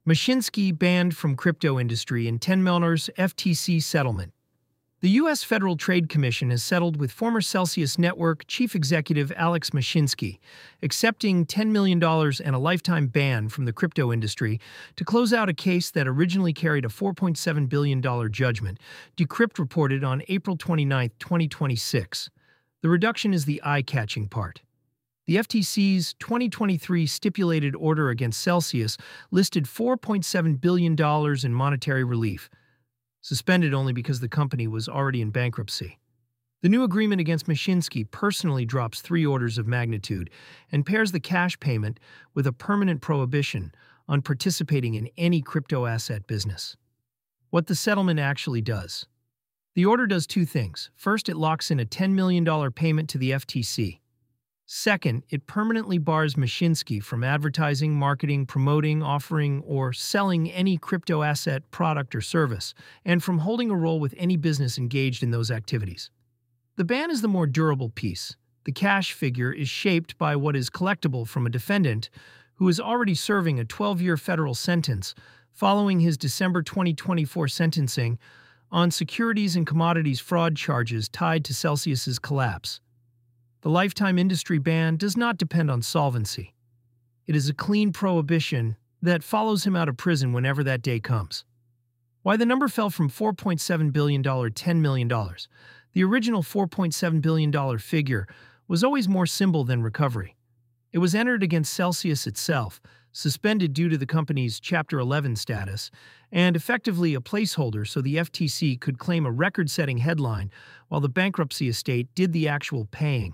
Mashinsky banned from crypto industry in $10 million FTC settlement. The U.S. Federal Trade Commission has settled with former Celsius Network chief executive Alex Mashinsky, accepting $10 million and a lifetime ban from the crypto industry to close out a case that originally carried a $4.7 billion judgment, Decrypt reported on April 29, 2026. The reduction is the eye-catching part. The FTC's 2023 stipulated order against Celsius listed $4.7 billion in monetary relief, suspended only because the company was already in bankruptcy. The new agreement against Mashinsky personally drops 3 orders of magnitude and pairs the cash payment with a permanent prohibition on participating in any crypto asset business. What the settlement actually does. The order does 2 things. First, it locks in a $10 million payment to the FTC. Second, it permanently bars Mashinsky from advertising, marketing, promoting, offering, or selling any crypto asset, product, or service, and from holding a role with any business engaged in those activities. The ban is the more durable piece. The cash figure is shaped by what is collectible from a defendant who is already serving a 12-year federal sentence following his December 2024 sentencing on securities and commodities fraud charges tied to Celsius's collapse. The lifetime industry ban does not depend on solvency. It is a clean prohibition that follows him out of prison whenever that day comes. Why the number fell from $4.7 billion to $10 million. The original $4.7 billion figure was always more symbol than recovery. It was entered against Celsius itself, suspended due to the company's Chapter 11 status, and effectively a placeholder so the FTC could claim a record-setting headline while the bankruptcy estate did the actual paying.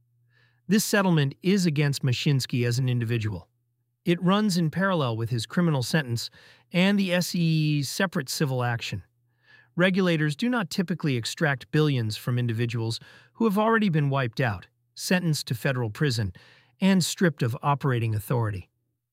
This settlement is against Mashinsky as an individual. It runs in parallel with his criminal sentence and the SEC's separate civil action. Regulators do not typically extract billions from individuals who have already been wiped out, sentenced to federal prison, and stripped of operating authority.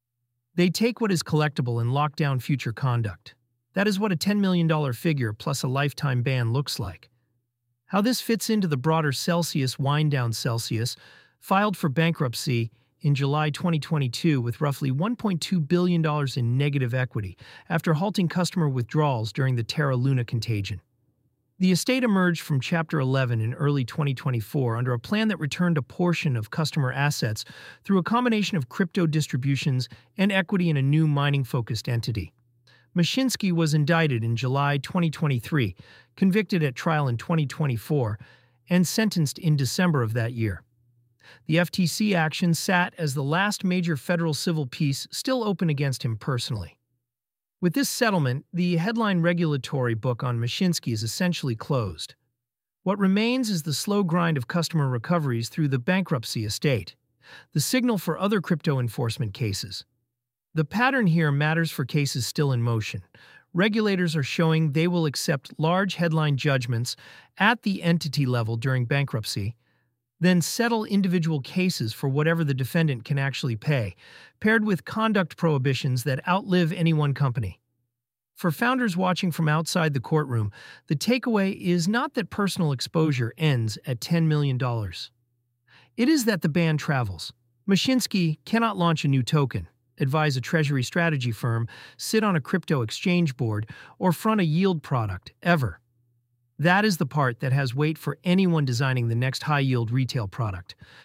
They take what is collectible and lock down future conduct. That is what a $10 million figure plus a lifetime ban looks like. How this fits into the broader Celsius wind-down. Celsius filed for bankruptcy in July 2022 with roughly $1.2 billion in negative equity after halting customer withdrawals during the Terra Luna contagion. The estate emerged from Chapter 11 in early 2024 under a plan that returned a portion of customer assets through a combination of crypto distributions and equity in a new mining-focused entity. Mashinsky was indicted in July 2023, convicted at trial in 2024, and sentenced in December of that year. The FTC action sat as the last major federal civil piece still open against him personally. With this settlement, the headline regulatory book on Mashinsky is essentially closed. What remains is the slow grind of customer recoveries through the bankruptcy estate, the signal for other crypto enforcement cases. The pattern here matters for cases still in motion. Regulators are showing they will accept large headline judgments at the entity level during bankruptcy, then settle individual cases for whatever the defendant can actually pay, paired with conduct prohibitions that outlive any one company. For founders watching from outside the courtroom, the takeaway is not that personal exposure ends at $10 million. It is that the ban travels. Mashinsky cannot launch a new token, advise a treasury strategy firm, sit on a crypto exchange board, or front a yield product, ever. That is the part that has weight for anyone designing the next high-yield retail product.